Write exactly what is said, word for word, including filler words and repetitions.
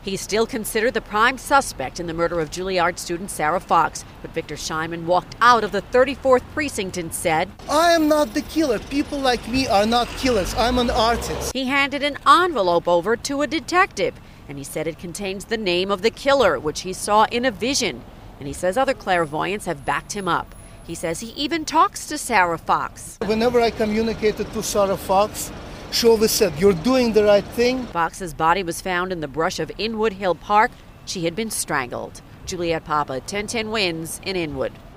He's still considered the prime suspect in the murder of Juilliard student Sarah Fox, but Victor Scheinman walked out of the thirty-fourth precinct and said, "I am not the killer. People like me are not killers. I'm an artist." He handed an envelope over to a detective, and he said it contains the name of the killer, which he saw in a vision. And he says other clairvoyants have backed him up. He says he even talks to Sarah Fox. Whenever I communicated to Sarah Fox, she always said, "You're doing the right thing." Fox's body was found in the brush of Inwood Hill Park. She had been strangled. Juliet Papa, ten ten Wins in Inwood.